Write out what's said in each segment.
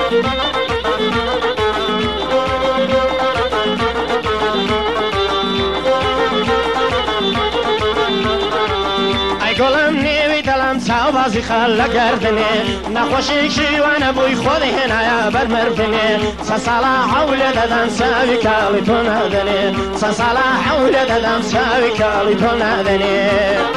گلم نیوی دلم چاوازی خال گردنه نخوشی شیوانه بوی خودی هنایا بر مردنه سسالا حول دادم ساوی کالی تو ندنه سسالا حول دادم ساوی کالی تو ندنه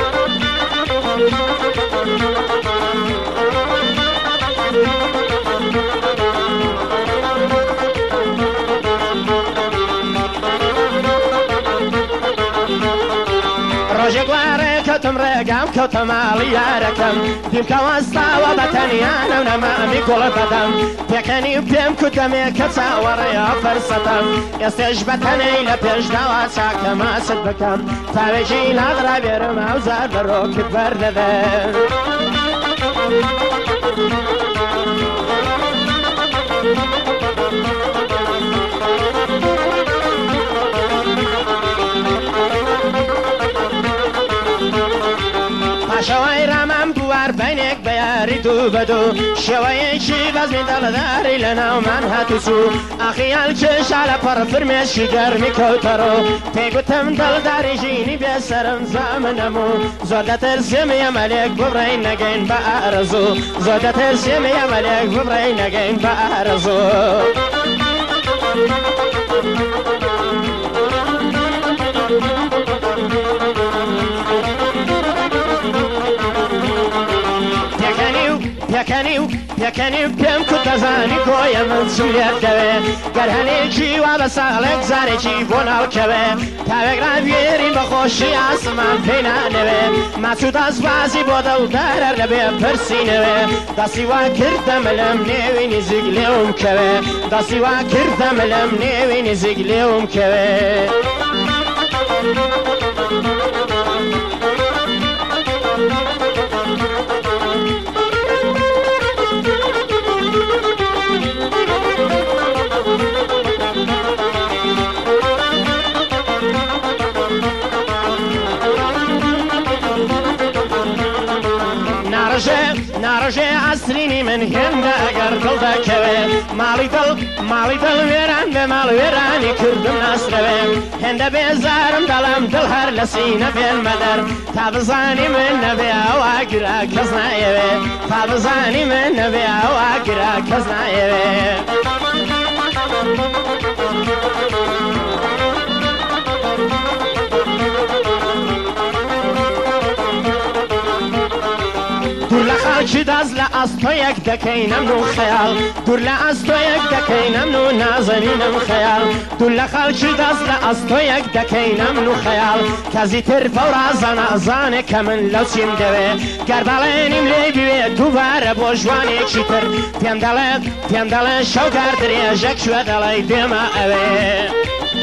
روزی گواره کتم رگم کتم علیارکم دیم کواستا و بتنیانم نمامی کل بدم پیکنی پیم کتمی کتاوره یا فرستم استش بتنی لپیش دوا چاکم اسد بکم تاویجی لغرا بیرم اوزار برو کت برده شوای رامم بوار بینک بیاری دو بدو شوای چی باز می دلداری لناو من هاتوسو اخیال چش علا پر فرمش شگر می کوترو پیگوتم دلداری جینی بیسرم زمنمو زوده ترسیم یا ملک ببرای نگین با ارزو زوده ترسیم یا ملک ببرای نگین با ارزو یکنی پیم کت زنی کوی من سولیت دوه گر هنیکی و بسالک زنی چی بونال کوه تاوگران بیرین بخوشی آسمان پینا نوه مسعود از بازی بودل درر نبی پرسی نوه دستی و کردم لم نیوی نزیگ لیوم کوه دستی و کردم لم نیوی نزیگ لیوم کوه نارجه عصرینی من هنده اگر دل دا کوه مالی دل ویران به مال ویرانی کردم نصروه هنده بیزارم دلم دل هر لسینه بیل مدر تابزانی من نبی او اگرا کس نایوه تابزانی من نبی او اگرا کس نایوه چی داز لاس تو یک دکینم نو خیال دور لاس تو یک دکینم نو نازنینم خیال دور لخال چی داز لاس تو یک دکینم نو خیال کزی تر فورا زن کمن لوچیم دوه گردالینیم لی بیه دوباره بوجوانی چیتر پینداله شوگر دریجک شو دلای دیما اوه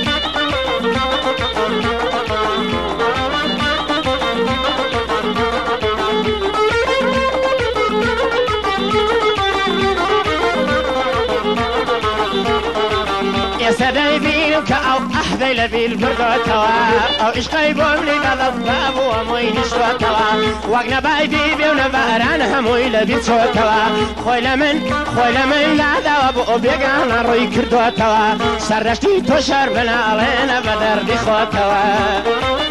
سدای بینم که او احدی لبیل بردو توا او عشقی بوملی دادم و موی نشتو توا وقت نبای بیو نباران هموی لبیل شو توا خویل من لادا و بو بیگان روی کردو توا سرشتی تو شر بنا علین بدر دی خو توا